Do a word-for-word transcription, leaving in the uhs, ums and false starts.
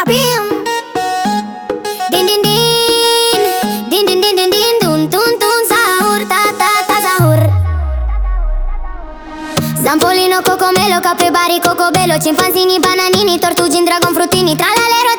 vorbim. Din, din, din, din, din, din, din, din, dun, dun, dun, sahur, ta, ta, ta, sahur. Zampolino, cocomelo, capibari, cocobello, cimpanzini, bananini, tortugi, dragon, frutini, tralalero.